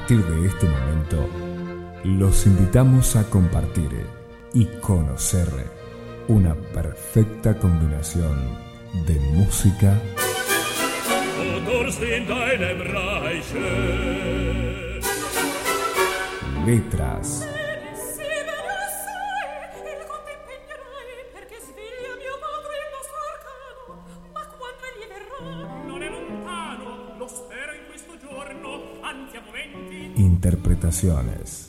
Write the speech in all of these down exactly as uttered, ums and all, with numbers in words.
partir de este momento, los invitamos a compartir y conocer una perfecta combinación de música, letras, interpretaciones.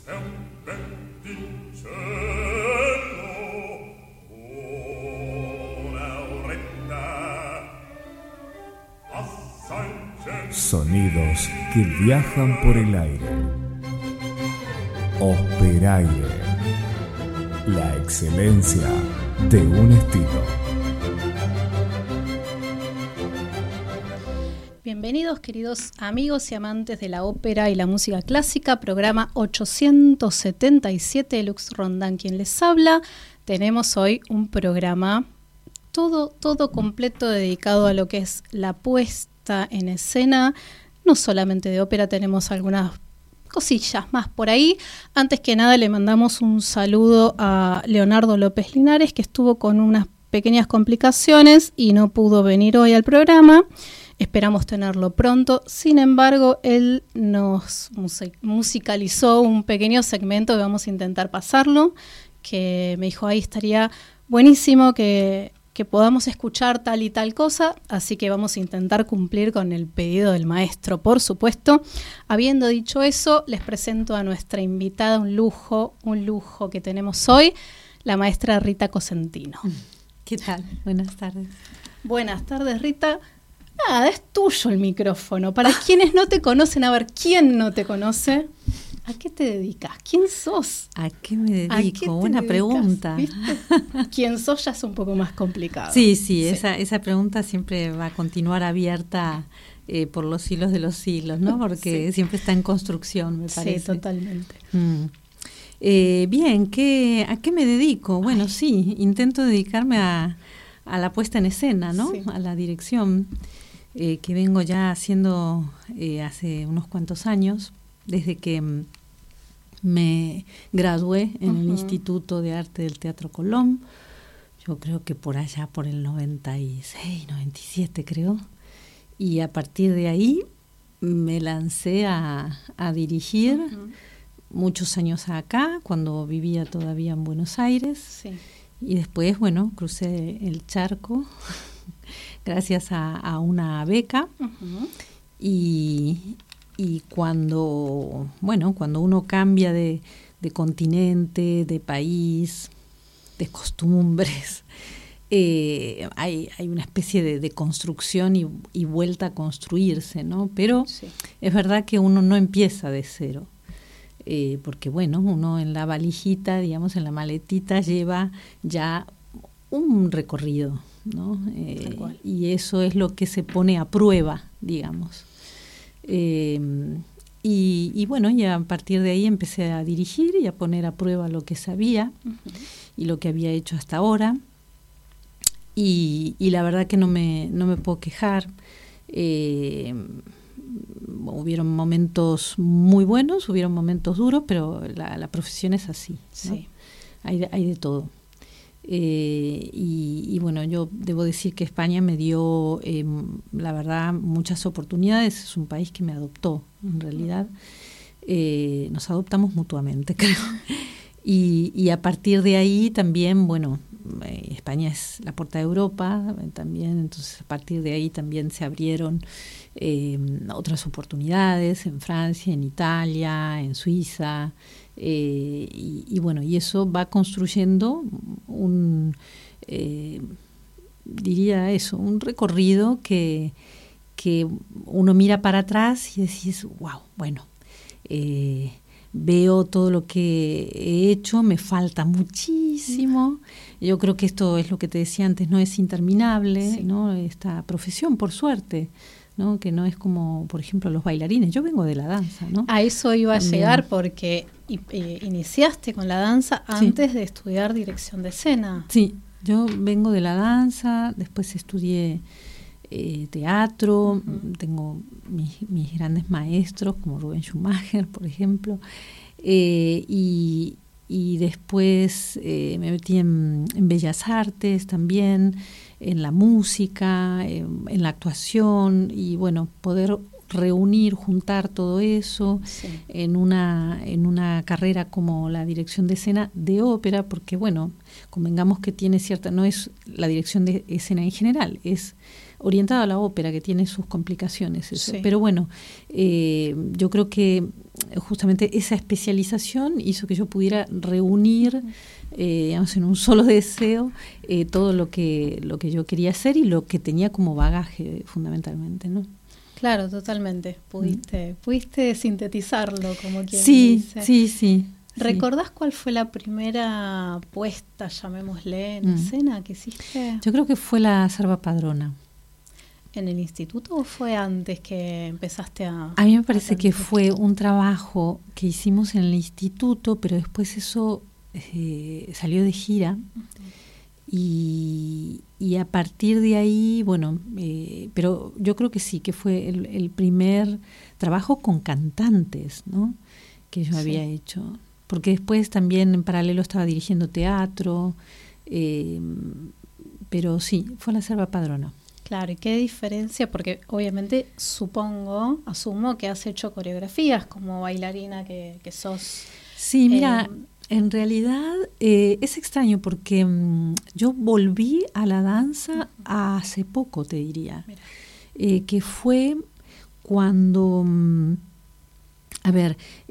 Sonidos que viajan por el aire. Operaire. La excelencia de un estilo. Bienvenidos, queridos amigos y amantes de la ópera y la música clásica, programa ochocientos setenta y siete de Lux Rondán, quien les habla. Tenemos hoy un programa todo, todo completo dedicado a lo que es la puesta en escena, no solamente de ópera, tenemos algunas cosillas más por ahí. Antes que nada le mandamos un saludo a Leonardo López Linares, que estuvo con unas pequeñas complicaciones y no pudo venir hoy al programa. Esperamos tenerlo pronto. Sin embargo, él nos musicalizó un pequeño segmento que vamos a intentar pasarlo, que me dijo, ahí estaría buenísimo que, que podamos escuchar tal y tal cosa, así que vamos a intentar cumplir con el pedido del maestro, por supuesto. Habiendo dicho eso, les presento a nuestra invitada, un lujo, un lujo que tenemos hoy, la maestra Rita Cosentino. ¿Qué tal? Buenas tardes. Buenas tardes, Rita. Nada, es tuyo el micrófono. Para quienes no te conocen, a ver, ¿quién no te conoce? ¿A qué te dedicas? ¿Quién sos? ¿A qué me dedico? Qué Buena dedicas? pregunta. ¿Viste? ¿Quién sos? Ya es un poco más complicado. Sí, sí, sí. Esa, esa pregunta siempre va a continuar abierta eh, por los siglos de los siglos, ¿no? Porque sí. siempre está en construcción, me parece. Sí, totalmente. Mm. Eh, bien, ¿qué, ¿a qué me dedico? Bueno, Ay. sí, intento dedicarme a, a la puesta en escena, ¿no? Sí. A la dirección. Eh, que vengo ya haciendo eh, hace unos cuantos años, desde que m- me gradué en uh-huh. el Instituto de Arte del Teatro Colón, yo creo que por allá por el noventa y seis, noventa y siete creo, y a partir de ahí me lancé a, a dirigir uh-huh. muchos años acá, cuando vivía todavía en Buenos Aires, sí. y después, bueno, crucé el charco gracias a, a una beca uh-huh. y, y cuando bueno cuando uno cambia de, de continente, de país, de costumbres, eh, hay, hay una especie de, de construcción y, y vuelta a construirse, ¿no? Pero sí. es verdad que uno no empieza de cero, eh, porque bueno, uno en la valijita, digamos, en la maletita lleva ya un recorrido, ¿no? Eh, y eso es lo que se pone a prueba, digamos. Eh, y, y bueno, y a partir de ahí empecé a dirigir y a poner a prueba lo que sabía uh-huh. y lo que había hecho hasta ahora. Y, y la verdad que no me, no me puedo quejar. Eh, hubieron momentos muy buenos, hubieron momentos duros, pero la, la profesión es así, ¿no? Sí. Hay de, hay de todo. Eh, y, y bueno, yo debo decir que España me dio, eh, la verdad, muchas oportunidades. Es un país que me adoptó, en realidad. Eh, nos adoptamos mutuamente, creo. Y, y a partir de ahí también, bueno, eh, España es la puerta de Europa, eh, también, entonces a partir de ahí también se abrieron eh, otras oportunidades en Francia, en Italia, en Suiza. Eh, y, y bueno, y eso va construyendo un, eh, diría eso, un recorrido que, que uno mira para atrás y decís, wow, bueno, eh, veo todo lo que he hecho, me falta muchísimo. Yo creo que esto es lo que te decía antes, no es interminable, sí. ¿no? Esta profesión, por suerte, ¿no? Que no es como, por ejemplo, los bailarines. Yo vengo de la danza, ¿no? A eso iba a También. llegar porque y, eh, iniciaste con la danza antes sí. de estudiar dirección de escena. Sí, yo vengo de la danza, después estudié eh, teatro, uh-huh. tengo mis, mis grandes maestros como Rubén Schumacher, por ejemplo, eh, y, y después eh, me metí en, en Bellas Artes también, en la música, en, en la actuación, y bueno, poder reunir, juntar todo eso sí. en una en una carrera como la dirección de escena de ópera, porque bueno, convengamos que tiene cierta, no es la dirección de escena en general, es orientada a la ópera, que tiene sus complicaciones eso. Sí. Pero bueno, eh, yo creo que justamente esa especialización hizo que yo pudiera reunir eh, digamos, en un solo deseo eh, todo lo que lo que yo quería hacer y lo que tenía como bagaje fundamentalmente, ¿no? Claro, totalmente. Pudiste, mm. pudiste sintetizarlo, como quien sí, dice. Sí, sí, ¿Recordás sí. cuál fue la primera puesta, llamémosle, en mm. escena que hiciste? Yo creo que fue la Serva Padrona. ¿En el instituto o fue antes que empezaste a...? A mí me parece que fue un trabajo que hicimos en el instituto, pero después eso eh, salió de gira. Uh-huh. Y, y a partir de ahí, bueno, eh, pero yo creo que sí, que fue el, el primer trabajo con cantantes, ¿no? Que yo sí. había hecho. Porque después también en paralelo estaba dirigiendo teatro, eh, pero sí, fue la Serva Padrona. Claro, ¿y qué diferencia? Porque obviamente supongo, asumo que has hecho coreografías como bailarina que, que sos. Sí, mira... Eh, En realidad eh, es extraño porque um, yo volví a la danza hace poco, te diría, eh, que fue cuando, um, a ver,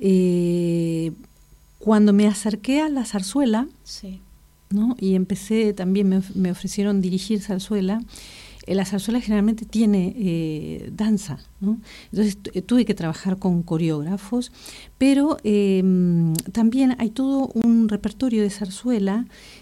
eh, cuando me acerqué a la zarzuela, sí. ¿no? Y empecé, también me, me ofrecieron dirigir zarzuela. La zarzuela generalmente tiene eh, danza, ¿no? Entonces t- tuve que trabajar con coreógrafos, pero eh, también hay todo un repertorio de zarzuela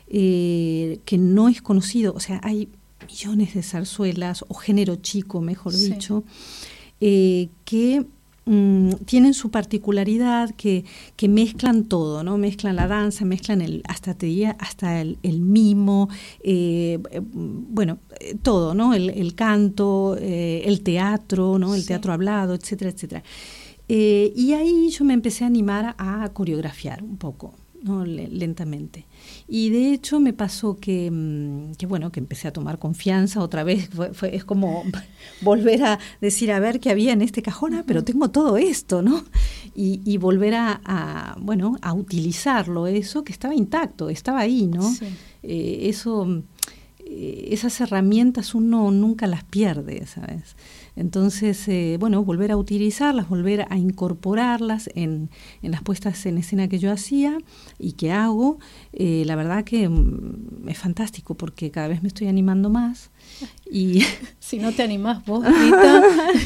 eh, que no es conocido. O sea, hay millones de zarzuelas, o género chico, mejor sí. dicho, eh, que mm, tienen su particularidad, que, que mezclan todo, ¿no? Mezclan la danza, mezclan el, hasta te diría, hasta el, el mimo, eh, eh, bueno, eh, todo, ¿no? El, el canto, eh, el teatro, ¿no? El sí. teatro hablado, etcétera, etcétera. Eh, y ahí yo me empecé a animar a coreografiar un poco, ¿no? L- lentamente. Y de hecho me pasó que, que bueno, que empecé a tomar confianza otra vez. Fue, fue, es como volver a decir, a ver qué había en este cajón, ah, pero tengo todo esto, ¿no? Y, y volver a, a, bueno, a utilizarlo, eso que estaba intacto, estaba ahí, ¿no? Sí. Eh, eso, eh, esas herramientas uno nunca las pierde, ¿sabes? Entonces, eh, bueno, volver a utilizarlas, volver a incorporarlas en, en las puestas en escena que yo hacía y que hago, eh, la verdad que mm, es fantástico porque cada vez me estoy animando más. Y si no te animás vos, Rita.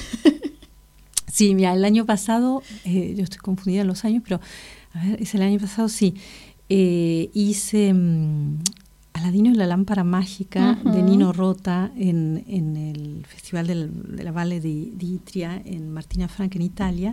Sí, mira, el año pasado, eh, yo estoy confundida en los años, pero a ver, es el año pasado, sí, eh, hice... Mm, Aladino y la lámpara mágica uh-huh. de Nino Rota en, en el Festival del, de la Valle di, di Itria en Martina Franca, en Italia.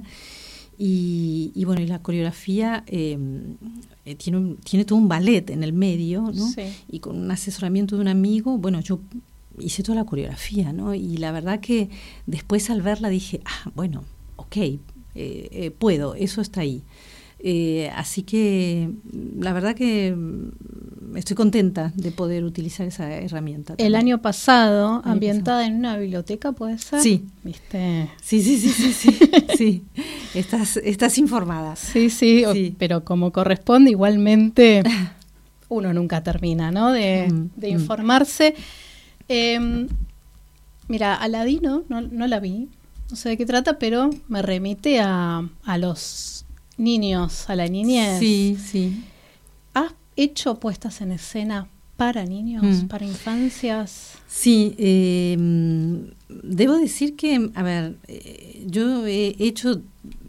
Y, y bueno, y la coreografía eh, eh, tiene, un, tiene todo un ballet en el medio, ¿no? Sí. Y con un asesoramiento de un amigo, bueno, yo hice toda la coreografía, ¿no? Y la verdad que después al verla dije, ah, bueno, ok, eh, eh, puedo, eso está ahí. Eh, así que la verdad que estoy contenta de poder utilizar esa herramienta. El también. Año pasado, año ambientada pasado. En una biblioteca, ¿puede ser? Sí. ¿Viste? Sí, sí, sí, sí, sí. sí. Estás, estás informada. Sí, sí, sí. O, pero como corresponde, igualmente uno nunca termina, ¿no? De, mm, de informarse. Mm. Eh, mira, Aladino, no, no la vi, no sé de qué trata, pero me remite a, a los niños, a la niñez. Sí, sí. ¿Has hecho puestas en escena para niños, mm. para infancias? Sí, eh, debo decir que, a ver, eh, yo he hecho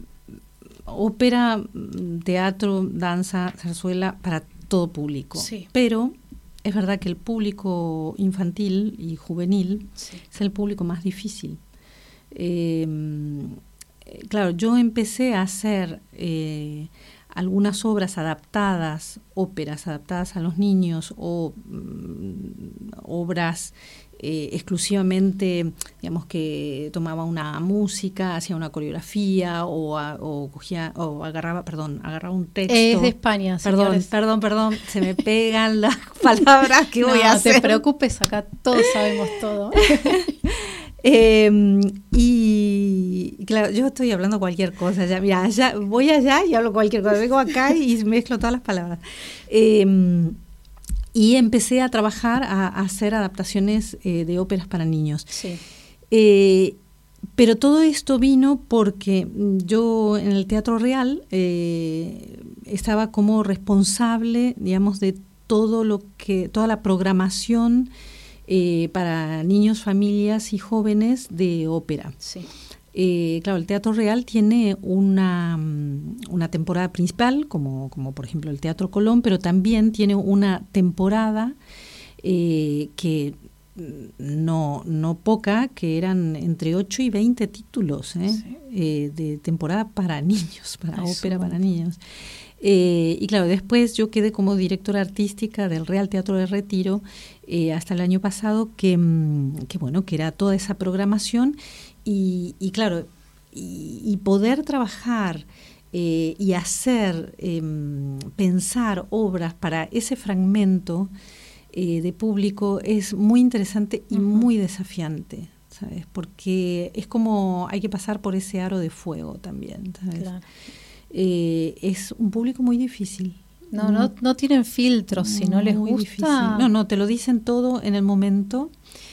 ópera, teatro, danza, zarzuela para todo público. Sí. Pero es verdad que el público infantil y juvenil sí. es el público más difícil. Eh, claro, yo empecé a hacer eh, algunas obras adaptadas, óperas adaptadas a los niños o mm, obras eh, exclusivamente, digamos, que tomaba una música, hacía una coreografía o, a, o cogía o agarraba, perdón, agarraba un texto. Es de España, Perdón, señores. perdón, perdón, se me pegan las palabras que no, voy a hacer. No te preocupes, acá todos sabemos todo. Eh, y claro, yo estoy hablando cualquier cosa, ya, mira, allá, voy allá y hablo cualquier cosa, vengo acá y mezclo todas las palabras. Eh, y empecé a trabajar, a, a hacer adaptaciones eh, de óperas para niños. Sí. Eh, pero todo esto vino porque yo en el Teatro Real eh, estaba como responsable, digamos, de todo lo que, toda la programación Eh, para niños, familias y jóvenes de ópera. Sí. Eh, claro, el Teatro Real tiene una, una temporada principal, como, como por ejemplo el Teatro Colón, pero también tiene una temporada eh, que no, no poca, que eran entre ocho y veinte títulos ¿eh? Sí. Eh, de temporada para niños, para Ay, ópera para niños. Eh, y claro, después yo quedé como directora artística del Real Teatro de Retiro eh, hasta el año pasado, que, que bueno, que era toda esa programación y, y claro, y, y poder trabajar eh, y hacer, eh, pensar obras para ese fragmento eh, de público es muy interesante y uh-huh. muy desafiante, ¿sabes? Porque es como hay que pasar por ese aro de fuego también, ¿sabes? Claro. Eh, es un público muy difícil. No, no, no tienen filtros, si no les gusta. Difícil. No, no, te lo dicen todo en el momento.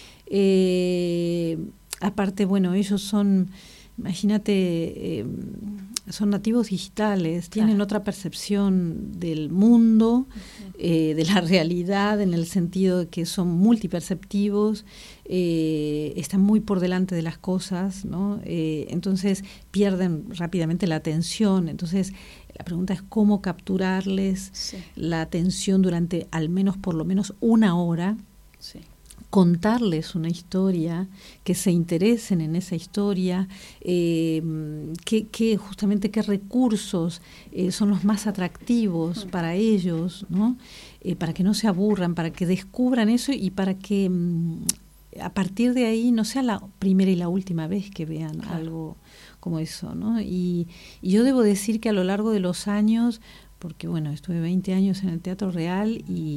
Eh, aparte, bueno, ellos son, imagínate, eh, son nativos digitales, claro. tienen otra percepción del mundo, uh-huh. eh, de la realidad, en el sentido de que son multiperceptivos, eh, están muy por delante de las cosas, ¿no? Eh, entonces pierden rápidamente la atención. Entonces la pregunta es cómo capturarles sí. la atención durante al menos por lo menos una hora. Sí. Contarles una historia, que se interesen en esa historia, eh, que, que justamente qué recursos eh, son los más atractivos para ellos, ¿no? Eh, para que no se aburran, para que descubran eso y para que mm, a partir de ahí no sea la primera y la última vez que vean claro. algo como eso, ¿no? Y, y yo debo decir que a lo largo de los años, porque bueno, estuve veinte años en el Teatro Real y...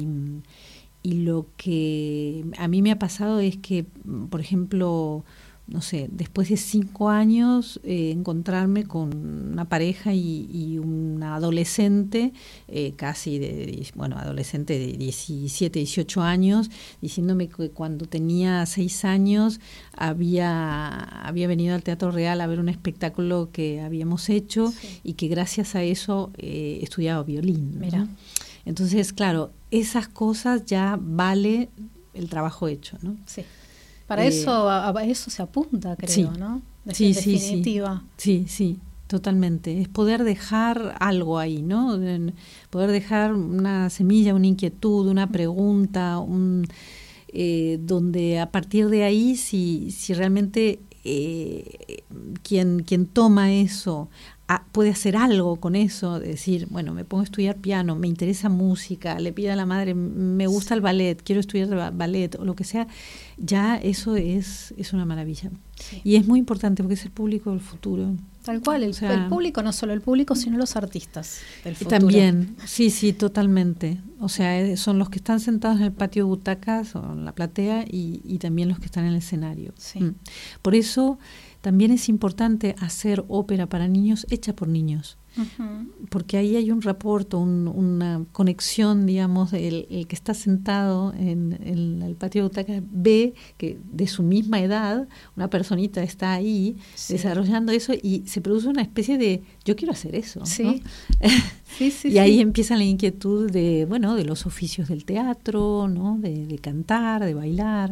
Y lo que a mí me ha pasado es que, por ejemplo, no sé, después de cinco años eh, encontrarme con una pareja y, y una adolescente, eh, casi de, bueno, adolescente de diecisiete, dieciocho años, diciéndome que cuando tenía seis años había, había venido al Teatro Real a ver un espectáculo que habíamos hecho sí. y que gracias a eso eh, estudiaba violín, ¿no? Mira. Entonces, claro, esas cosas ya vale el trabajo hecho, ¿no? Sí. Para eh, eso a, a eso se apunta, creo, sí. ¿no? De sí, definitiva. Sí, sí, sí, totalmente. Es poder dejar algo ahí, ¿no? Poder dejar una semilla, una inquietud, una pregunta, un, eh, donde a partir de ahí, si, si realmente eh, quien, quien toma eso a, puede hacer algo con eso, decir, bueno, me pongo a estudiar piano, me interesa música, le pido a la madre, me gusta el ballet, quiero estudiar ballet o lo que sea, ya eso es, es una maravilla. Sí. Y es muy importante porque es el público del futuro. Tal cual, el, o sea, el público, no solo el público, sino los artistas del futuro. También, sí, sí, totalmente. O sea, son los que están sentados en el patio de butacas o en la platea y, y también los que están en el escenario. Sí. Mm. Por eso también es importante hacer ópera para niños hecha por niños. Uh-huh. Porque ahí hay un rapport, un, una conexión, digamos, el, el que está sentado en, en el patio de butacas ve que de su misma edad una personita está ahí sí. desarrollando eso y se produce una especie de yo quiero hacer eso, sí. ¿no? sí, sí, y ahí sí. empieza la inquietud de, bueno, de los oficios del teatro, ¿no? De, de cantar, de bailar.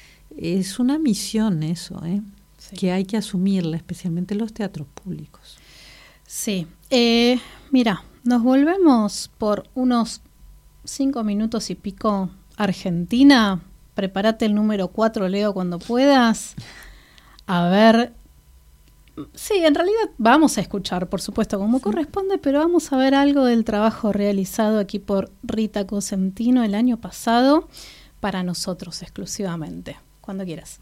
Es una misión eso, ¿eh? Sí. Que hay que asumirla, especialmente en los teatros públicos. Sí, eh, mira, nos volvemos por unos cinco minutos y pico Argentina. Prepárate el número cuatro, Leo, cuando puedas. A ver Sí, en realidad vamos a escuchar, por supuesto, como sí. corresponde, pero vamos a ver algo del trabajo realizado aquí por Rita Cosentino el año pasado para nosotros exclusivamente. Cuando quieras.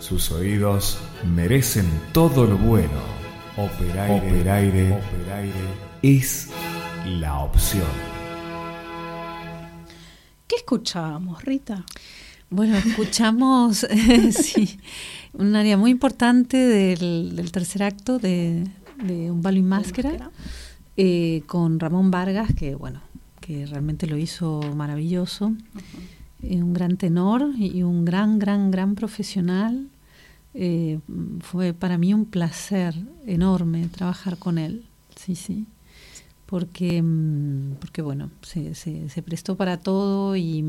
Sus oídos merecen todo lo bueno. Operaire, Operaire, Operaire es la opción. ¿Qué escuchábamos, Rita? Bueno, escuchamos sí, un área muy importante del, del tercer acto de, de Un ballo in maschera, eh, con Ramón Vargas, que bueno, que realmente lo hizo maravilloso. Uh-huh. Eh, un gran tenor y un gran, gran, gran profesional. Eh, fue para mí un placer enorme trabajar con él, sí, sí, porque, porque bueno, se, se, se prestó para todo y,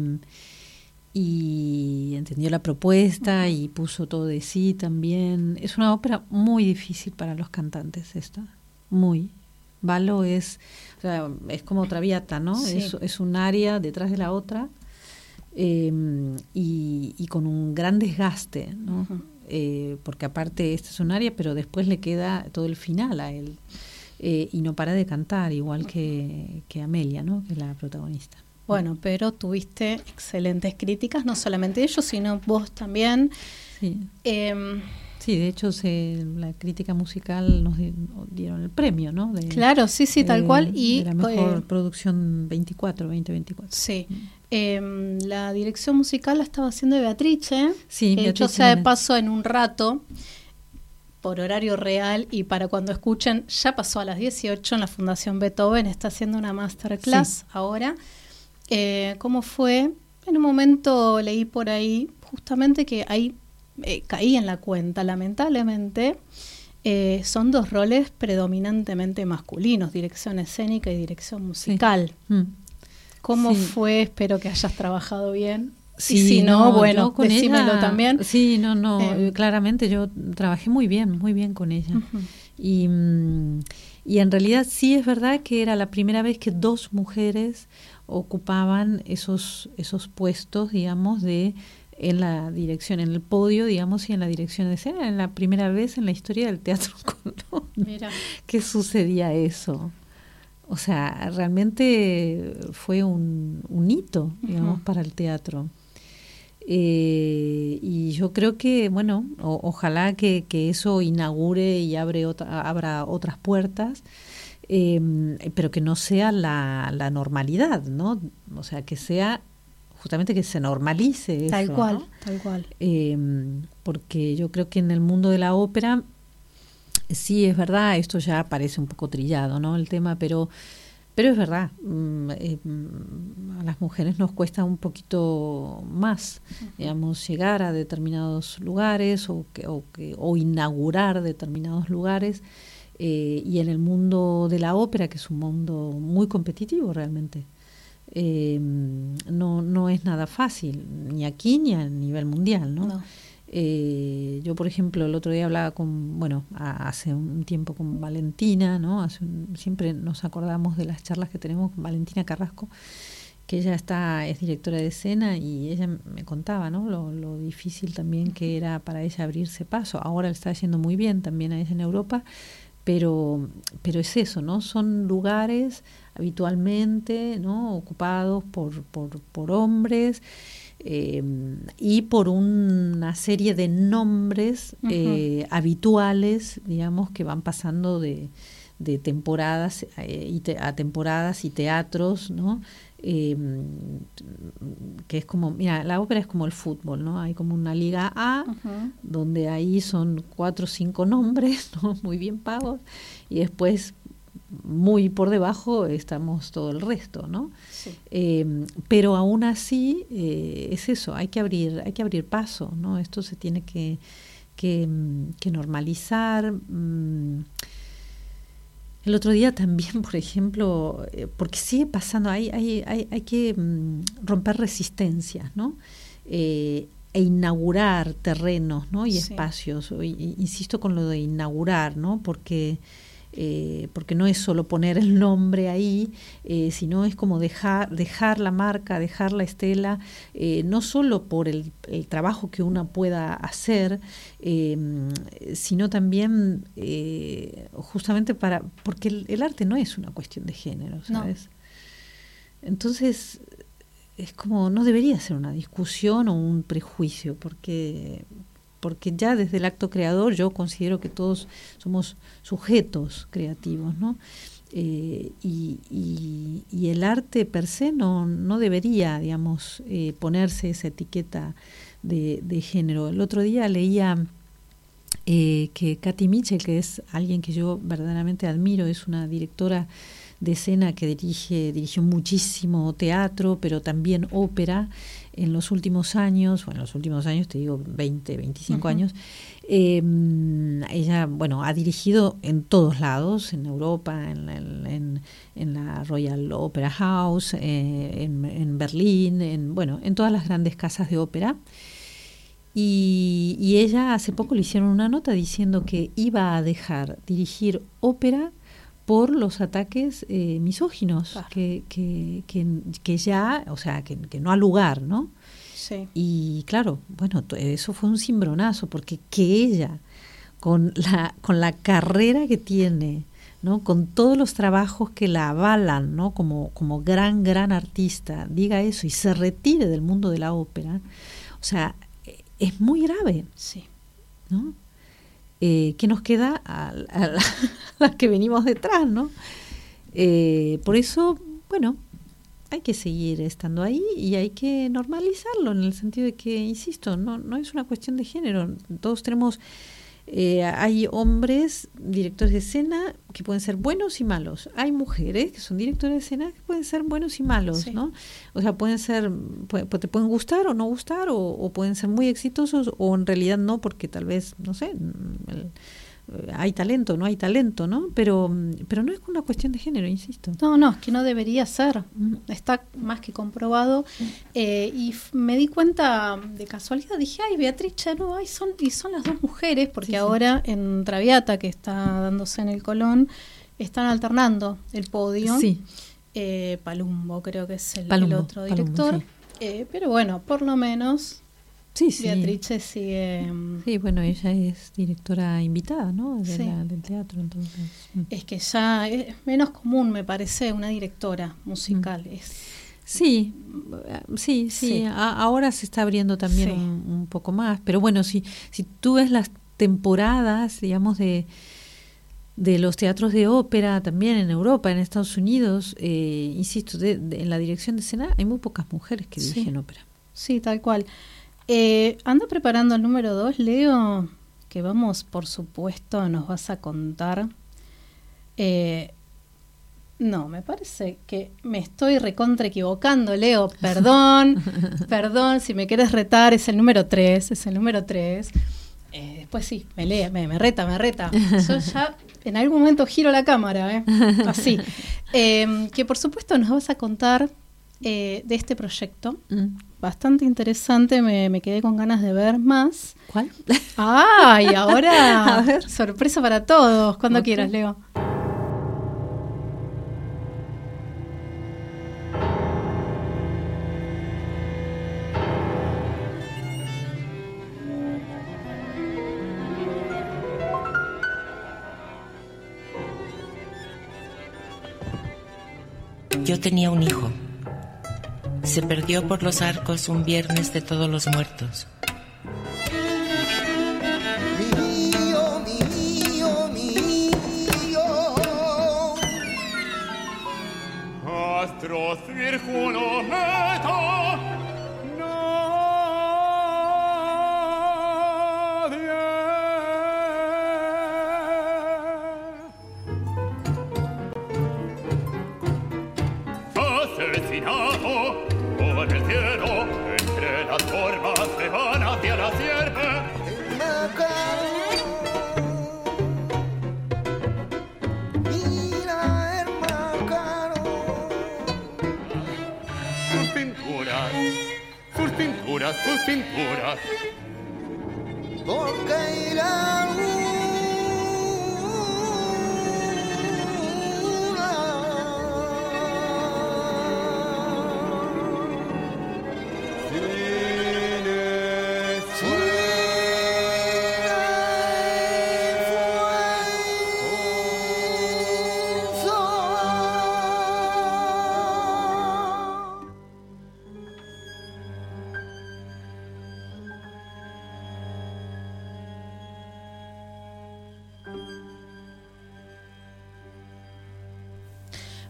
y entendió la propuesta y puso todo de sí también. Es una ópera muy difícil para los cantantes esta, muy. Ballo es, o sea, es como Traviata, ¿no? Sí. Es, es un área detrás de la otra eh, y, y con un gran desgaste, ¿no? Uh-huh. Eh, porque aparte esta es un área, pero después le queda todo el final a él eh, y no para de cantar, igual que, que Amelia, ¿no? Que es la protagonista. Bueno, pero tuviste excelentes críticas, no solamente ellos, sino vos también. Sí, eh, sí de hecho se, la crítica musical nos dieron el premio, ¿no? De, claro, sí, sí, tal de, cual. Y de la mejor eh, producción veinticuatro, veinte veinticuatro. Sí. Mm. Eh, la dirección musical la estaba haciendo Beatrice, sí, que hecho sea de paso en un rato, por horario real, y para cuando escuchen, ya pasó a las dieciocho en la Fundación Beethoven, está haciendo una masterclass sí. ahora. Eh, ¿Cómo fue? En un momento leí por ahí justamente que ahí eh, caí en la cuenta, lamentablemente, eh, son dos roles predominantemente masculinos, dirección escénica y dirección musical. Sí. Mm. ¿Cómo sí. fue? Espero que hayas trabajado bien. Sí, y si no, no bueno, con decímelo ella, también. Sí, no, no, eh. claramente yo trabajé muy bien, muy bien con ella. Uh-huh. Y, y en realidad sí es verdad que era la primera vez que dos mujeres ocupaban esos, esos puestos, digamos, de en la dirección, en el podio, digamos, y en la dirección de escena. Era la primera vez en la historia del Teatro Colón Mira. que sucedía eso. O sea, realmente fue un, un hito, digamos, uh-huh. para el teatro. Eh, y yo creo que, bueno, o, ojalá que, que eso inaugure y abre otra, abra otras puertas, eh, pero que no sea la, la normalidad, ¿no? O sea, que sea justamente que se normalice tal eso, cual, ¿no? Tal cual. Eh, porque yo creo que en el mundo de la ópera sí, es verdad, esto ya parece un poco trillado, ¿no? El tema, pero pero es verdad, mm, eh, a las mujeres nos cuesta un poquito más, uh-huh. digamos, llegar a determinados lugares o que, o, que, o inaugurar determinados lugares, eh, y en el mundo de la ópera, que es un mundo muy competitivo realmente, eh, no, no es nada fácil, ni aquí ni a nivel mundial, ¿no? No. Eh, yo, por ejemplo, el otro día hablaba con, bueno, a, hace un tiempo con Valentina, ¿no? Hace un, siempre nos acordamos de las charlas que tenemos con Valentina Carrasco, que ella está es directora de escena, y ella me contaba, ¿no? Lo, lo difícil también que era para ella abrirse paso. Ahora le está yendo muy bien también a ella en Europa, pero, pero es eso, ¿no? Son lugares habitualmente, ¿no? Ocupados por, por, por hombres. Eh, y por una serie de nombres uh-huh. eh, habituales, digamos, que van pasando de, de temporadas eh, y te, a temporadas y teatros, ¿no? Eh, que es como, mira, la ópera es como el fútbol, ¿no? Hay como una liga A, uh-huh. donde ahí son cuatro o cinco nombres, ¿no? Muy bien pagos, y después muy por debajo estamos todo el resto, ¿no? Sí. Eh, pero aún así eh, es eso, hay que abrir, hay que abrir paso, ¿no? Esto se tiene que, que, que normalizar. El otro día también, por ejemplo, eh, porque sigue pasando, hay, hay, hay, hay que mm, romper resistencias, ¿no? Eh, e inaugurar terrenos, ¿no? Y sí. espacios. Y, insisto con lo de inaugurar, ¿no? Porque Eh, porque no es solo poner el nombre ahí, eh, sino es como dejar, dejar la marca, dejar la estela, eh, no solo por el, el trabajo que uno pueda hacer, eh, sino también eh, justamente para, porque el, el arte no es una cuestión de género, ¿sabes? No. Entonces, es como, no debería ser una discusión o un prejuicio, porque porque ya desde el acto creador yo considero que todos somos sujetos creativos, ¿no? Eh, y, y, y el arte per se no, no debería, digamos, eh, ponerse esa etiqueta de, de género. El otro día leía eh, que Katy Mitchell, que es alguien que yo verdaderamente admiro, es una directora de escena que dirige, dirigió muchísimo teatro, pero también ópera en los últimos años, bueno, en los últimos años, te digo veinte, veinticinco uh-huh. años. Eh, ella, bueno, ha dirigido en todos lados, en Europa, en, en, en la Royal Opera House, eh, en, en Berlín, en, bueno, en todas las grandes casas de ópera. Y, y ella hace poco le hicieron una nota diciendo que iba a dejar dirigir ópera por los ataques eh, misóginos, claro. que, que, que, que ya, o sea, que, que no ha lugar, ¿no? Sí. Y claro, bueno, eso fue un cimbronazo, porque que ella, con la, con la carrera que tiene, ¿no? Con todos los trabajos que la avalan, ¿no? Como, como gran, gran artista, diga eso y se retire del mundo de la ópera, o sea, es muy grave, sí. ¿no? Eh, ¿qué nos queda a, a, a las que venimos detrás, ¿no? Eh, por eso, bueno, hay que seguir estando ahí y hay que normalizarlo en el sentido de que, insisto, no, no es una cuestión de género. Todos tenemos, eh, hay hombres, directores de escena, que pueden ser buenos y malos. Hay mujeres que son directores de escena que pueden ser buenos y malos, sí. ¿no? O sea, pueden ser, puede, te pueden gustar o no gustar, o, o pueden ser muy exitosos, o en realidad no, porque tal vez, no sé, el, hay talento, no hay talento, ¿no? Pero, pero no es una cuestión de género, insisto. No, no, es que no debería ser. Está más que comprobado. Eh, y f- me di cuenta de casualidad, dije, ay, Beatriz Charó, ay, son, y son las dos mujeres, porque sí, ahora sí. en Traviata, que está dándose en el Colón, están alternando el podio. Sí. Eh, Palumbo creo que es el, Palumbo, el otro director. Palumbo, sí. eh, pero bueno, por lo menos... Sí, sí. Beatrice sigue... Sí, bueno, ella es directora invitada, ¿no? De sí. la, del teatro, entonces. Es que ya es menos común, me parece, una directora musical. Mm. Es, sí, sí, sí, sí. A, ahora se está abriendo también sí. un, un poco más. Pero bueno, si, si tú ves las temporadas, digamos, de, de los teatros de ópera también en Europa, en Estados Unidos, eh, insisto, de, de, en la dirección de escena hay muy pocas mujeres que dirigen sí. ópera. Sí, tal cual. Eh, anda preparando el número dos, Leo, que vamos, por supuesto, nos vas a contar. Eh, no, me parece que me estoy recontra equivocando, Leo, perdón, perdón, si me quieres retar, es el número tres, es el número tres. Eh, después sí, me lee, me, me reta, me reta. Yo ya en algún momento giro la cámara, ¿eh? Así. Eh, que por supuesto nos vas a contar eh, de este proyecto. Mm. Bastante interesante, me, me quedé con ganas de ver más. ¿Cuál? Ah, y ahora, sorpresa para todos, cuando okay. quieras, Leo. Yo tenía un hijo. Se perdió por los arcos un viernes de Todos los Muertos. Mi mío, mi mío, mi mío. Astros virgulo meta, nadie. Asesinado. Por el cielo, entre las formas se van hacia la sierpe. El Macaro, mira el Macaro. Sus pinturas, sus pinturas, sus pinturas. Porque irá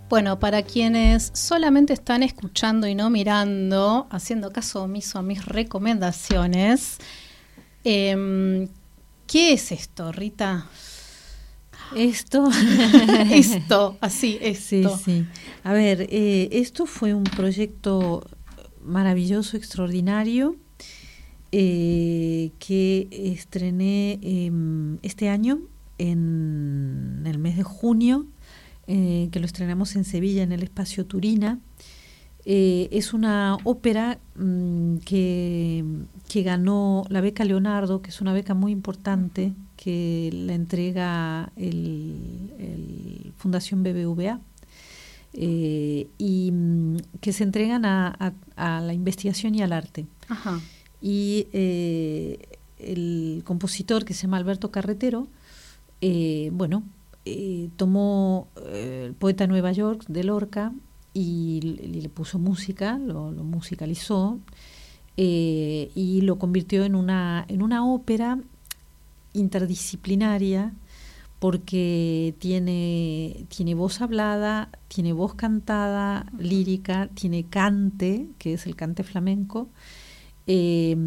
Bueno, para quienes solamente están escuchando y no mirando, haciendo caso omiso a mis recomendaciones, eh, ¿qué es esto, Rita? Esto, esto, así, esto. Sí, sí. A ver, eh, esto fue un proyecto maravilloso, extraordinario, eh, que estrené eh, este año, en el mes de junio, eh, que lo estrenamos en Sevilla, en el Espacio Turina. Eh, es una ópera mmm, que, que ganó la beca Leonardo, que es una beca muy importante, que la entrega el, el Fundación B B V A, eh, y mmm, que se entregan a, a, a la investigación y al arte. Ajá. Y eh, el compositor, que se llama Alberto Carretero, eh, bueno, eh, tomó eh, el poeta Nueva York de Lorca y le, le puso música, lo, lo musicalizó, eh, y lo convirtió en una, en una ópera interdisciplinaria, porque tiene, tiene voz hablada, tiene voz cantada, lírica, tiene cante, que es el cante flamenco, eh,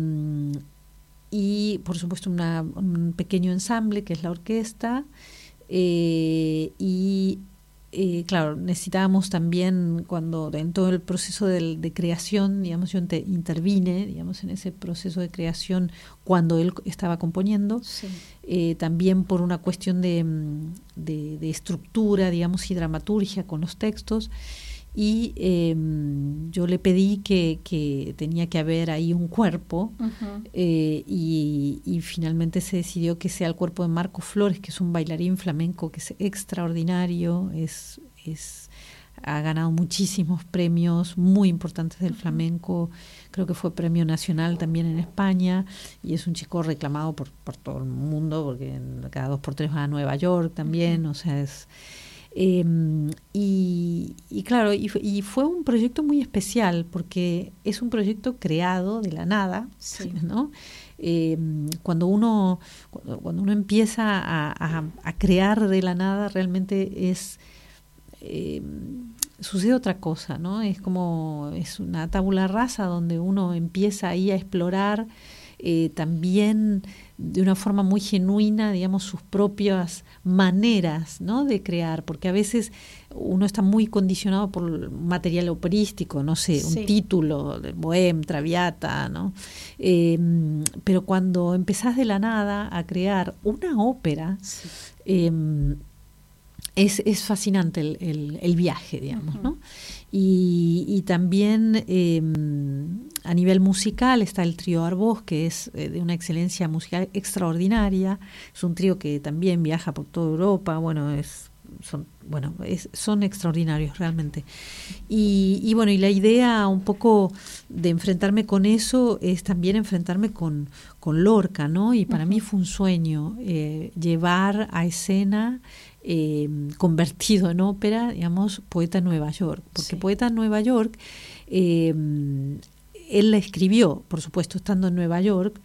y por supuesto una, un pequeño ensamble que es la orquesta, eh, y Eh, claro, necesitábamos también, cuando en todo el proceso de, de creación, digamos, yo inter, intervine, digamos, en ese proceso de creación cuando él estaba componiendo, sí. eh, también por una cuestión de, de, de estructura, digamos, y dramaturgia con los textos, y eh, yo le pedí que, que tenía que haber ahí un cuerpo, uh-huh. eh, y, y finalmente se decidió que sea el cuerpo de Marco Flores, que es un bailarín flamenco que es extraordinario, es, es ha ganado muchísimos premios muy importantes del uh-huh. flamenco, creo que fue premio nacional también en España, y es un chico reclamado por, por todo el mundo, porque cada dos por tres va a Nueva York también, uh-huh. o sea, es... Eh, y, y claro, y, y fue un proyecto muy especial porque es un proyecto creado de la nada, sí. ¿no? Eh, cuando uno cuando, cuando uno empieza a, a, a crear de la nada, realmente es eh, sucede otra cosa, ¿no? Es como es una tabula rasa donde uno empieza ahí a explorar eh, también de una forma muy genuina, digamos, sus propias maneras, ¿no?, de crear, porque a veces uno está muy condicionado por material operístico, no sé, un sí. título, Bohème, Traviata, ¿no? Eh, pero cuando empezás de la nada a crear una ópera, sí. eh, es, es fascinante el, el, el viaje, digamos, uh-huh. ¿no? Y, y también eh, a nivel musical está el trío Arbós, que es eh, de una excelencia musical extraordinaria. Es un trío que también viaja por toda Europa. Bueno, es, son, bueno, es, son extraordinarios realmente. Y, y bueno, y la idea un poco de enfrentarme con eso es también enfrentarme con, con Lorca, ¿no? Y para uh-huh. mí fue un sueño eh, llevar a escena, Eh, convertido en ópera, digamos, Poeta en Nueva York, porque sí. Poeta en Nueva York, eh, él la escribió, por supuesto, estando en Nueva York.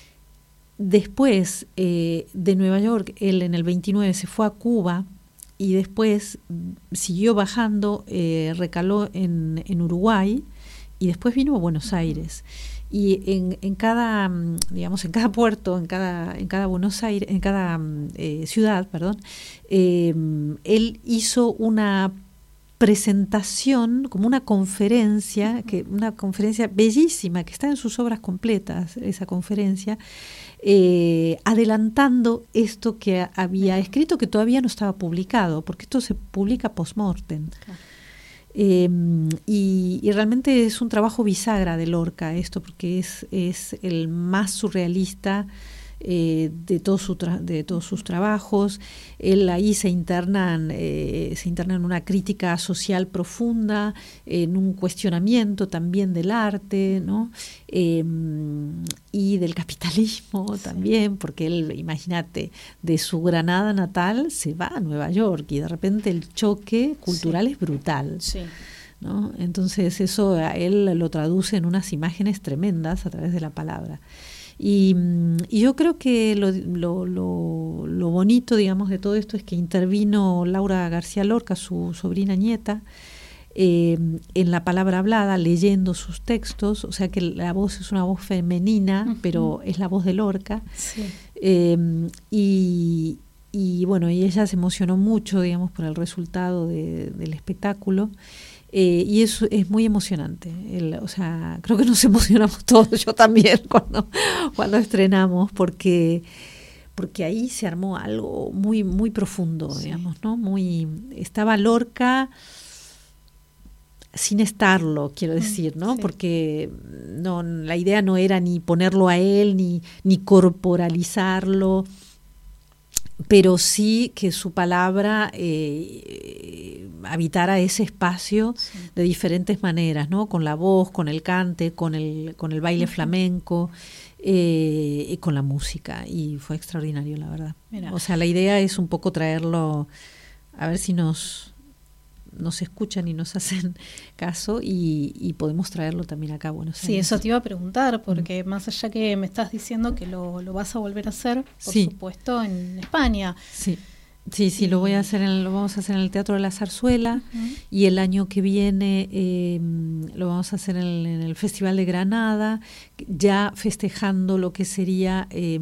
Después eh, de Nueva York, él en el veintinueve se fue a Cuba y después siguió bajando, eh, recaló en, en Uruguay y después vino a Buenos Aires. Y en, en cada, digamos, en cada puerto, en cada, en cada Buenos Aires, en cada eh, ciudad, perdón, eh, él hizo una presentación, como una conferencia, que una conferencia bellísima, que está en sus obras completas, esa conferencia, eh, adelantando esto que había escrito, que todavía no estaba publicado, porque esto se publica post-mortem. Claro. Eh, y, y realmente es un trabajo bisagra de Lorca esto, porque es, es el más surrealista eh, de, todo su tra- de todos sus trabajos. Él ahí se interna, eh, se interna en una crítica social profunda, en un cuestionamiento también del arte, ¿no? Eh, y del capitalismo sí. también, porque él, imagínate, de su Granada natal se va a Nueva York y de repente el choque cultural sí. es brutal. Sí. ¿No? Entonces eso a él lo traduce en unas imágenes tremendas a través de la palabra. Y, y yo creo que lo, lo, lo, lo bonito, digamos, de todo esto es que intervino Laura García Lorca, su sobrina nieta, eh, en la palabra hablada, leyendo sus textos, o sea que la voz es una voz femenina, uh-huh. pero es la voz de Lorca. Sí. Eh, y, y bueno, y ella se emocionó mucho, digamos, por el resultado de, del espectáculo. Eh, y eso es muy emocionante. El, o sea, creo que nos emocionamos todos, yo también, cuando, cuando estrenamos, porque, porque ahí se armó algo muy, muy profundo, sí. digamos, ¿no? Muy, estaba Lorca sin estarlo, quiero decir, ¿no? Sí. Porque no, la idea no era ni ponerlo a él, ni, ni corporalizarlo, pero sí que su palabra eh, habitara ese espacio sí. de diferentes maneras, ¿no? Con la voz, con el cante, con el, con el baile uh-huh. flamenco, eh, y con la música, y fue extraordinario, la verdad. Mira. O sea, la idea es un poco traerlo, a ver si nos... nos escuchan y nos hacen caso y, y podemos traerlo también acá a Buenos Aires. Sí, eso te iba a preguntar, porque mm. más allá que me estás diciendo que lo, lo vas a volver a hacer, por sí. supuesto, en España. Sí, sí, sí, y... lo voy a hacer, en, lo vamos a hacer en el Teatro de la Zarzuela uh-huh. y el año que viene eh, lo vamos a hacer en el, en el Festival de Granada, ya festejando lo que sería... Eh,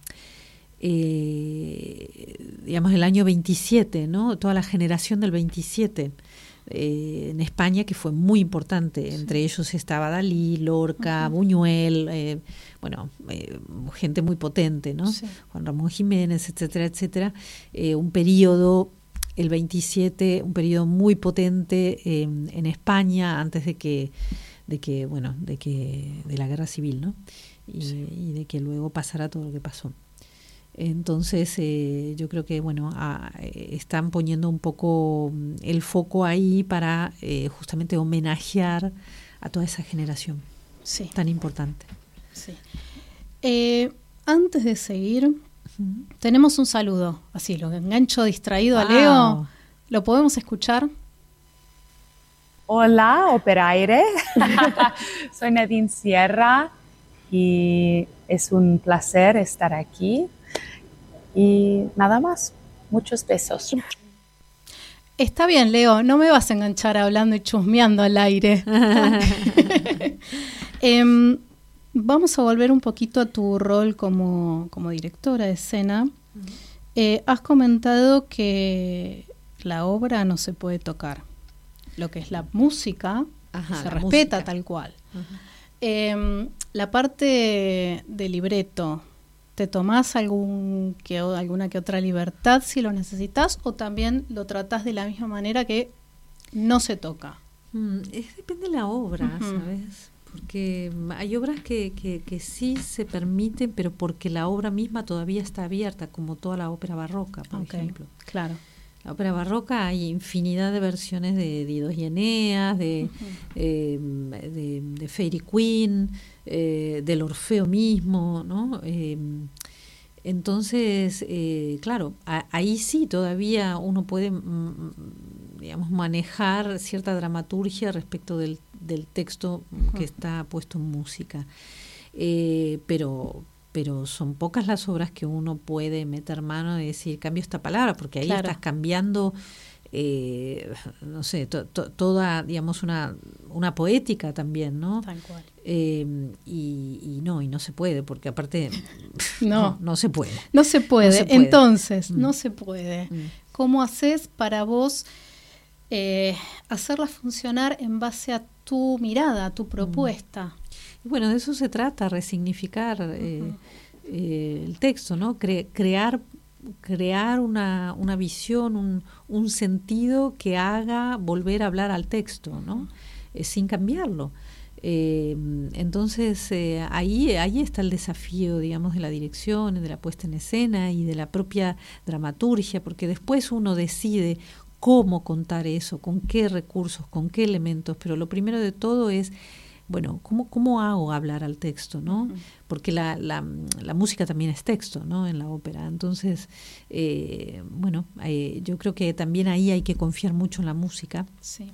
Eh, digamos el año veintisiete, ¿no? Toda la generación del veintisiete eh, en España, que fue muy importante. Sí. Entre ellos estaba Dalí, Lorca, uh-huh. Buñuel, eh, bueno, eh, gente muy potente, ¿no? Sí. Juan Ramón Jiménez, etcétera, etcétera. Eh, un periodo, el veintisiete, un periodo muy potente eh, en España antes de que, de que, bueno, de que de la guerra civil, ¿no? Y, sí. y de que luego pasara todo lo que pasó. Entonces eh, yo creo que bueno a, eh, están poniendo un poco el foco ahí para eh, justamente homenajear a toda esa generación sí. tan importante. Sí. Eh, antes de seguir, uh-huh. tenemos un saludo, así lo engancho distraído wow. a Leo. ¿Lo podemos escuchar? Hola, Operaire. Soy Nadine Sierra y es un placer estar aquí. Y nada más, muchos besos. Está bien, Leo, no me vas a enganchar hablando y chusmeando al aire. eh, vamos a volver un poquito a tu rol como, como directora de escena. Uh-huh. Eh, has comentado que la obra no se puede tocar. Lo que es la música Ajá, se la respeta música. Tal cual. Uh-huh. Eh, la parte de libreto, ¿te tomás algún que, alguna que otra libertad si lo necesitas o también lo tratás de la misma manera que no se toca? Mm, es, depende de la obra, uh-huh. ¿sabes? Porque hay obras que, que, que sí se permiten, pero porque la obra misma todavía está abierta, como toda la ópera barroca, por okay, ejemplo. Claro. La ópera barroca hay infinidad de versiones de Didos y Eneas, de, uh-huh. eh, de, de Fairy Queen, eh, del Orfeo mismo, ¿no? Eh, entonces, eh, claro, a, ahí sí todavía uno puede, m- digamos, manejar cierta dramaturgia respecto del, del texto uh-huh. que está puesto en música. Eh, pero... pero son pocas las obras que uno puede meter mano y decir, cambio esta palabra, porque ahí claro. estás cambiando, eh, no sé, to, to, toda, digamos, una, una poética también, ¿no? Tal cual. Eh, y, y no, y no se puede, porque aparte no, no, no se puede. No se puede, no se puede. Entonces, mm. no se puede. Mm. ¿Cómo haces para vos eh, hacerla funcionar en base a tu mirada, a tu propuesta? Mm. Bueno, de eso se trata, resignificar eh, uh-huh. eh, el texto, ¿no? Cre- crear crear una, una visión, un, un sentido que haga volver a hablar al texto, ¿no? Uh-huh. Eh, sin cambiarlo. Eh, entonces, eh, ahí, ahí está el desafío, digamos, de la dirección, de la puesta en escena y de la propia dramaturgia, porque después uno decide cómo contar eso, con qué recursos, con qué elementos, pero lo primero de todo es bueno, ¿cómo, cómo hago hablar al texto, no? Uh-huh. Porque la, la, la música también es texto, ¿no? En la ópera. Entonces, eh, bueno, eh, yo creo que también ahí hay que confiar mucho en la música. Sí.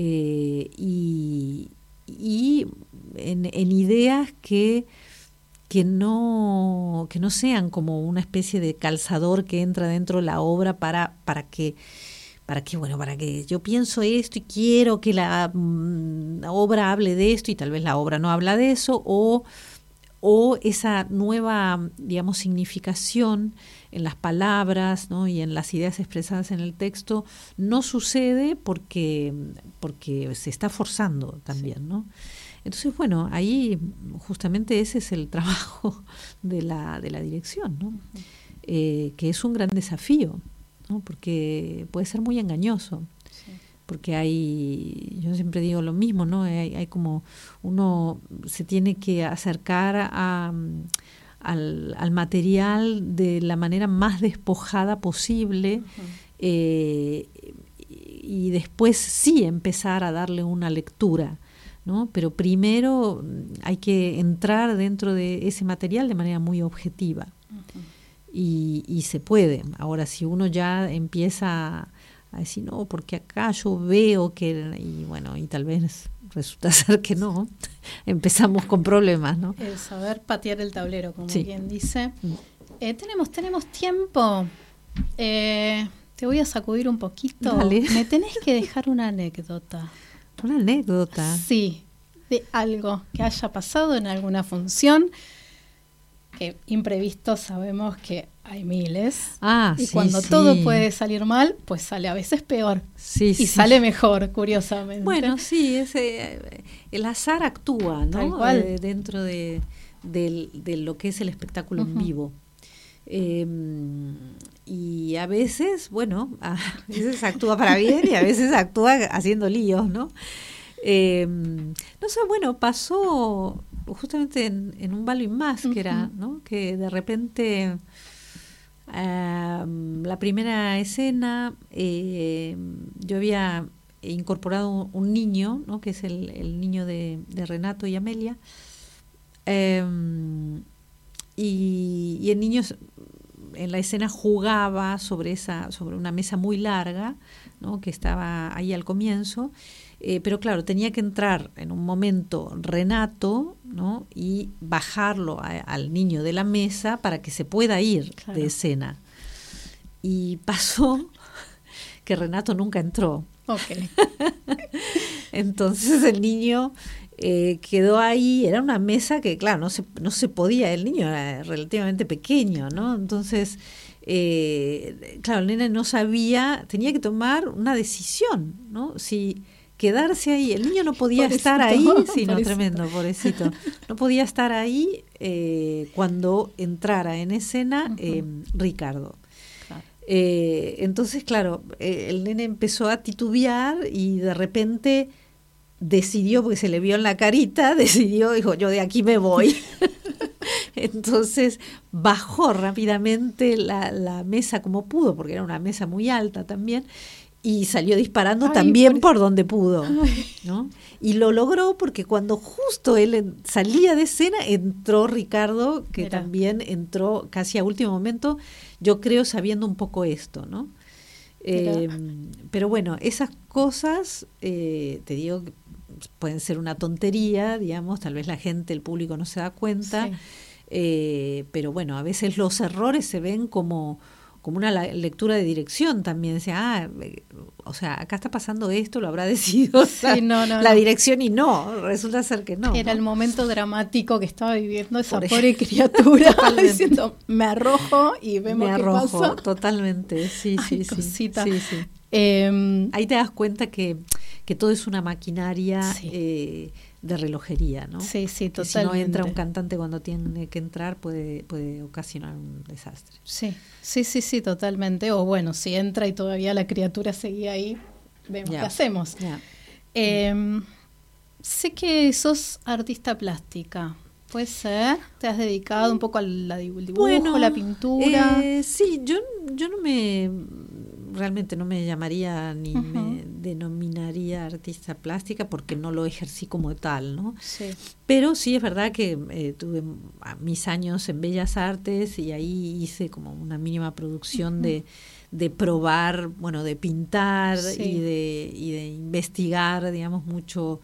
Eh, y y en, en ideas que que no, que no sean como una especie de calzador que entra dentro de la obra para, para que, para que, bueno, para que yo pienso esto y quiero que la, mm, la obra hable de esto y tal vez la obra no habla de eso, o, o esa nueva, digamos, significación en las palabras, ¿no? Y en las ideas expresadas en el texto no sucede porque, porque se está forzando también, ¿no? Entonces, bueno, ahí justamente ese es el trabajo de la, de la dirección, ¿no? Uh-huh. Eh, que es un gran desafío, ¿no? Porque puede ser muy engañoso, sí. Porque hay, yo siempre digo lo mismo, ¿no? Hay, hay como uno se tiene que acercar a, al, al material de la manera más despojada posible, uh-huh. eh, y después sí empezar a darle una lectura, ¿no? Pero primero hay que entrar dentro de ese material de manera muy objetiva. Uh-huh. y, y se puede. Ahora, si uno ya empieza a decir, no, porque acá yo veo que, y bueno, y tal vez resulta ser que no, empezamos con problemas, ¿no? El saber patear el tablero, como sí. quien dice. Eh, tenemos, tenemos tiempo. Eh, te voy a sacudir un poquito. Dale. Me tenés que dejar una anécdota. Una anécdota. Sí, de algo que haya pasado en alguna función, que imprevisto sabemos que hay miles. Ah, y sí, cuando sí. todo puede salir mal, pues sale a veces peor. Sí, y sí. sale mejor, curiosamente. Bueno, sí, ese, el azar actúa, ¿no? Tal cual. Eh, dentro de, de, de lo que es el espectáculo uh-huh. en vivo. Eh, y a veces, bueno, a veces actúa para bien y a veces actúa haciendo líos, ¿no? Eh, no sé, bueno, pasó justamente en, en un Balo y más, uh-huh. que era, ¿no? Que de repente eh, la primera escena eh, yo había incorporado un niño, ¿no? Que es el, el niño de, de Renato y Amelia, eh, y, y el niño en la escena jugaba sobre esa, sobre una mesa muy larga, ¿no? Que estaba ahí al comienzo. Eh, pero claro, tenía que entrar en un momento Renato, ¿no? Y bajarlo a, al niño de la mesa para que se pueda ir claro. de escena. Y pasó que Renato nunca entró. Okay. Entonces el niño eh, quedó ahí, era una mesa que claro, no se, no se podía, el niño era relativamente pequeño, ¿no? Entonces, eh, claro, el nene no sabía, tenía que tomar una decisión, ¿no? Si quedarse ahí, el niño no podía pobrecito, estar ahí, sí, no, tremendo, pobrecito, no podía estar ahí eh, cuando entrara en escena uh-huh. eh, Ricardo. Claro. Eh, entonces, claro, eh, el nene empezó a titubear y de repente decidió, porque se le vio en la carita, decidió, dijo, yo de aquí me voy. Entonces bajó rápidamente la, la mesa como pudo, porque era una mesa muy alta también, y salió disparando Ay, también por... por donde pudo, ¿no? Y lo logró porque cuando justo él en, salía de escena, entró Ricardo, que Mira. también entró casi a último momento, yo creo sabiendo un poco esto, ¿no? Eh, pero bueno, esas cosas, eh, te digo, pueden ser una tontería, digamos, tal vez la gente, el público no se da cuenta, sí. eh, pero bueno, a veces los errores se ven como... como una lectura de dirección también, decía, ah, o sea, acá está pasando esto, lo habrá decidido sí, la, no, no, la no. dirección y no, resulta ser que no. Era ¿no? el momento dramático que estaba viviendo esa Por pobre criatura, diciendo, me arrojo y vemos me qué arrojo, pasa. Totalmente, sí, Ay, sí, cosita. sí, sí. Eh, Ahí te das cuenta que, que todo es una maquinaria sí. eh, de relojería, ¿no? Sí, sí, que totalmente. Si no entra un cantante cuando tiene que entrar, puede, puede ocasionar un desastre. Sí, sí, sí, sí, totalmente. O bueno, si entra y todavía la criatura seguía ahí, vemos yeah. qué hacemos. Yeah. Eh, sé que sos artista plástica. ¿Puede ser? ¿Te has dedicado un poco al dibujo, bueno, la pintura? Eh, sí, yo, yo no me... realmente no me llamaría ni uh-huh. me denominaría artista plástica porque no lo ejercí como tal, ¿no? Sí. Pero sí es verdad que eh, tuve mis años en Bellas Artes y ahí hice como una mínima producción uh-huh. de, de probar, bueno, de pintar sí. y de y de investigar, digamos, mucho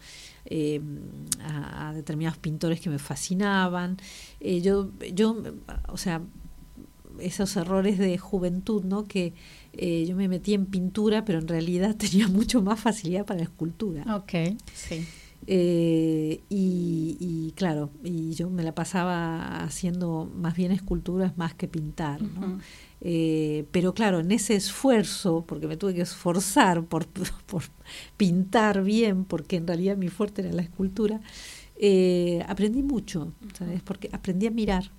eh, a, a determinados pintores que me fascinaban. Eh, yo, yo, o sea, esos errores de juventud, ¿no? Que eh, yo me metí en pintura, pero en realidad tenía mucho más facilidad para la escultura. Ok, sí. Eh, y, y claro, y yo me la pasaba haciendo más bien esculturas más que pintar, ¿no? Uh-huh. Eh, pero claro, en ese esfuerzo, porque me tuve que esforzar por, por pintar bien, porque en realidad mi fuerte era la escultura, eh, aprendí mucho, ¿sabes? Porque aprendí a mirar.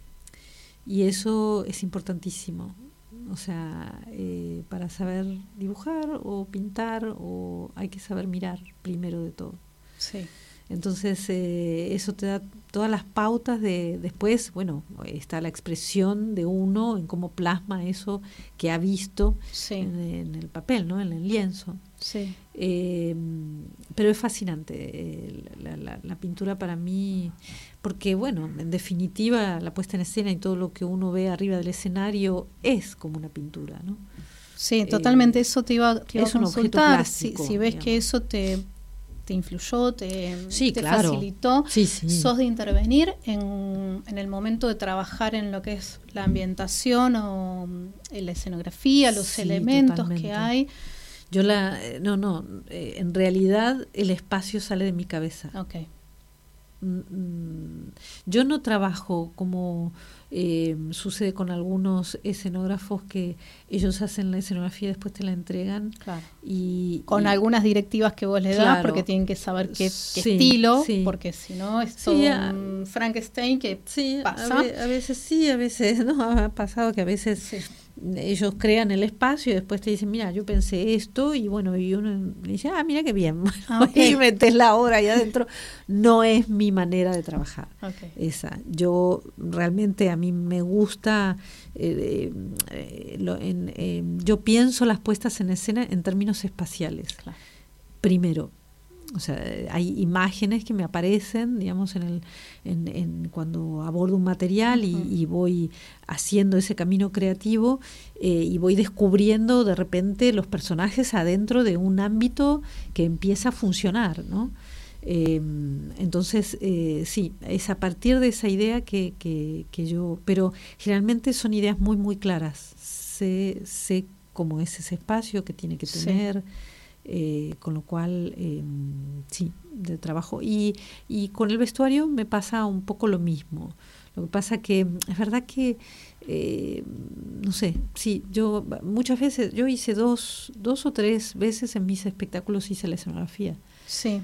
Y eso es importantísimo. O sea, eh, para saber dibujar o pintar, o hay que saber mirar primero de todo. Sí. Entonces, eh, eso te da todas las pautas de después, bueno, está la expresión de uno en cómo plasma eso que ha visto sí. en, en el papel, ¿no? En el lienzo. Sí. Eh, pero es fascinante eh, la, la, la pintura para mí, porque bueno, en definitiva la puesta en escena y todo lo que uno ve arriba del escenario es como una pintura, ¿no? Sí, totalmente. Eh, eso te iba, te iba es a consultar. Un plástico, si, si ves digamos. que eso te, te influyó, te, sí, te claro. facilitó, sí, sí. sos de intervenir en, en el momento de trabajar en lo que es la ambientación o en la escenografía, los sí, elementos totalmente. que hay. Yo la, no, no, eh, en realidad el espacio sale de mi cabeza. Okay. Mm, yo no trabajo como eh, sucede con algunos escenógrafos que ellos hacen la escenografía y después te la entregan. Claro. Y, con y, algunas directivas que vos le das, claro, porque tienen que saber qué, qué sí, estilo, sí. porque si no es todo sí, un Frankenstein que sí, pasa. A, ve, a veces sí, a veces no, ha pasado que a veces sí. ellos crean el espacio y después te dicen, mira, yo pensé esto, y bueno, y uno dice, ah, mira qué bien, ah, okay. y metes la obra ahí adentro. No es mi manera de trabajar, okay. esa. Yo realmente, a mí me gusta, eh, eh, lo, en, eh, yo pienso las puestas en escena en términos espaciales, claro. Primero. O sea, hay imágenes que me aparecen, digamos, en el, en, en cuando abordo un material y, uh-huh. y voy haciendo ese camino creativo eh, y voy descubriendo de repente los personajes adentro de un ámbito que empieza a funcionar, ¿no? Eh, entonces, eh, sí, es a partir de esa idea que, que, que yo... Pero generalmente son ideas muy, muy claras. Sé, sé cómo es ese espacio que tiene que tener... Sí. Eh, con lo cual eh, sí, de trabajo y, y con el vestuario me pasa un poco lo mismo. Lo que pasa que es verdad que eh, no sé, sí, yo muchas veces, yo hice dos, dos o tres veces en mis espectáculos hice la escenografía. Sí.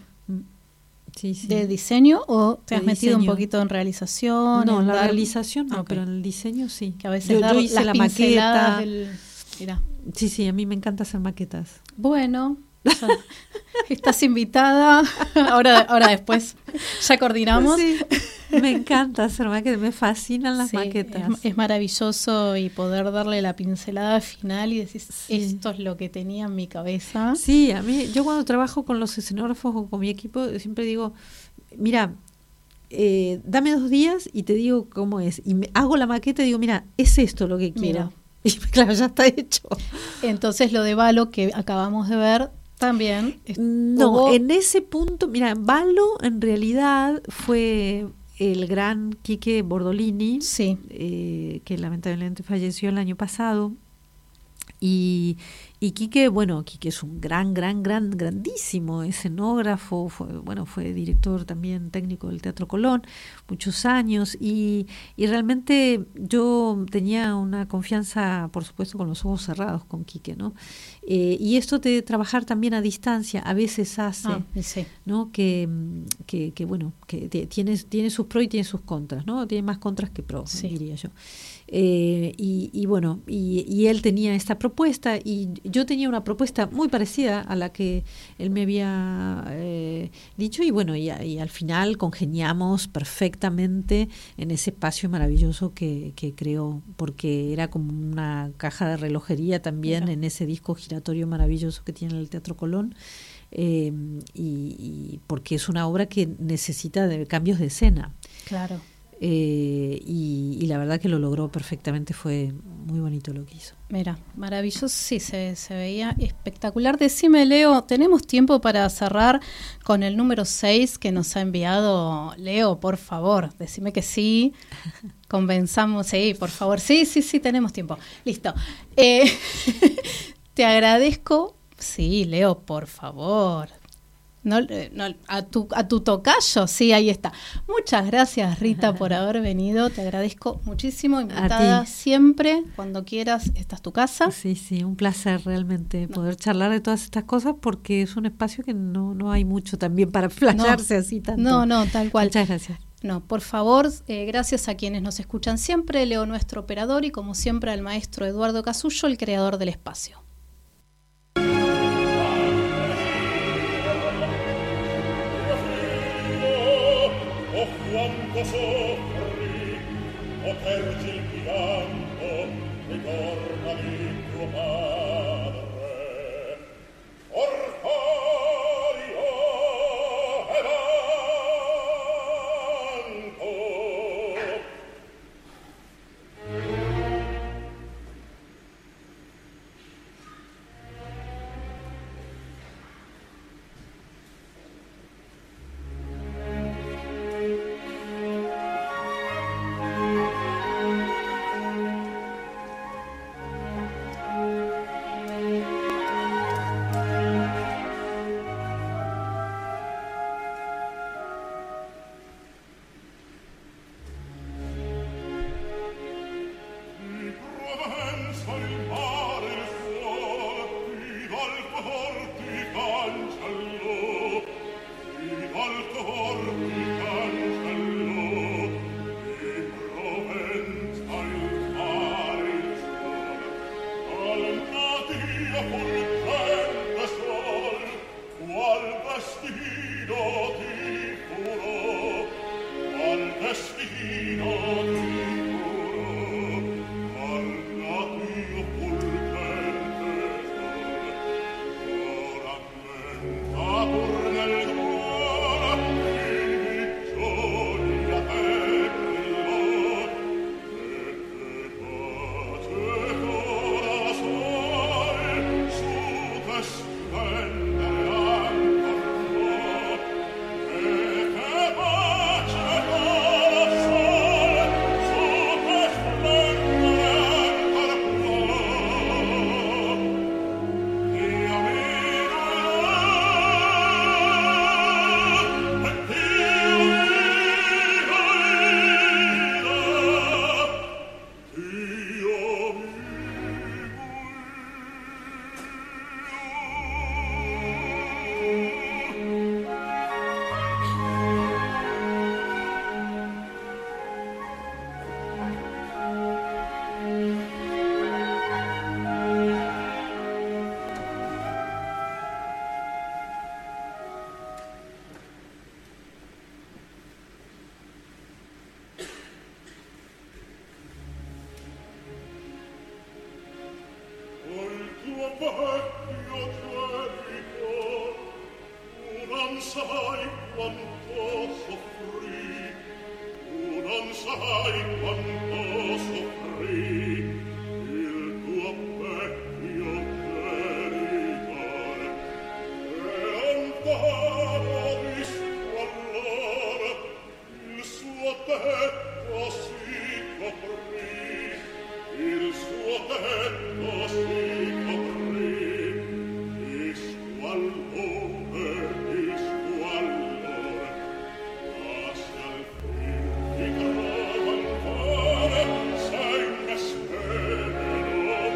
Sí, sí. ¿De diseño o te de has metido diseño. un poquito en realización? No, en la dar... realización no, okay. pero en el diseño sí. Que a veces yo, dar yo hice las la pinceladas maqueta. Del... Mirá. Sí, sí, a mí me encanta hacer maquetas. Bueno, o sea, estás invitada. Ahora, ahora después ya coordinamos. Sí, me encanta hacer maquetas, me fascinan las sí, maquetas. Es, es maravilloso y poder darle la pincelada final y decir, sí. esto es lo que tenía en mi cabeza. Sí, a mí, yo cuando trabajo con los escenógrafos o con mi equipo, siempre digo, mira, eh, dame dos días y te digo cómo es. Y me, hago la maqueta y digo, mira, es esto lo que quiero. Mira. Y claro, ya está hecho. Entonces lo de Valo que acabamos de ver también. No, hubo... en ese punto, mira, Valo en realidad fue el gran Quique Bordolini, sí. eh, que lamentablemente falleció el año pasado. Y, y Quique, bueno, Quique es un gran, gran, gran, grandísimo escenógrafo, fue, bueno, fue director también técnico del Teatro Colón, muchos años, y, y realmente yo tenía una confianza, por supuesto, con los ojos cerrados con Quique, ¿no? Eh, y esto de trabajar también a distancia a veces hace, ah, sí. ¿no? Que, que, que bueno, que tiene, tiene sus pros y tiene sus contras, ¿no? Tiene más contras que pros, sí. diría yo. Eh, y, y bueno, y, y él tenía esta propuesta y yo tenía una propuesta muy parecida a la que él me había eh, dicho y bueno, y, y al final congeniamos perfectamente en ese espacio maravilloso que, que creó, porque era como una caja de relojería también Mira. En ese disco giratorio maravilloso que tiene el Teatro Colón. Eh, y, y porque es una obra que necesita de cambios de escena. Claro. Eh, y, y la verdad que lo logró perfectamente, fue muy bonito lo que hizo. Mira, maravilloso, sí, se, se veía espectacular. Decime, Leo, ¿tenemos tiempo para cerrar con el número seis que nos ha enviado Leo? Por favor, decime que sí, convenzamos, sí, por favor, sí, sí, sí, tenemos tiempo. Listo. Eh, te agradezco, sí, Leo, por favor. No, no, a tu a tu tocayo, sí, ahí está. Muchas gracias, Rita, por haber venido. Te agradezco muchísimo. Invitada siempre, cuando quieras, esta es tu casa. Sí, sí, un placer realmente no. poder charlar de todas estas cosas, porque es un espacio que no, no hay mucho también para flashearse no, así tanto. No, no, tal cual. Muchas gracias. No, por favor, eh, gracias a quienes nos escuchan siempre, Leo, nuestro operador, y como siempre al maestro Eduardo Casullo, el creador del espacio. Quanto soffri, o pergi il pianto, ritorna di tuo padre. Orfano e vanto.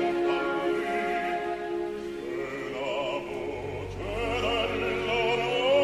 Loro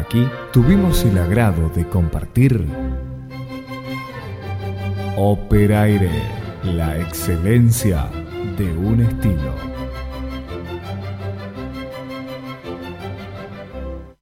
Aquí tuvimos el agrado de compartir Operaire, la excelencia de un estilo.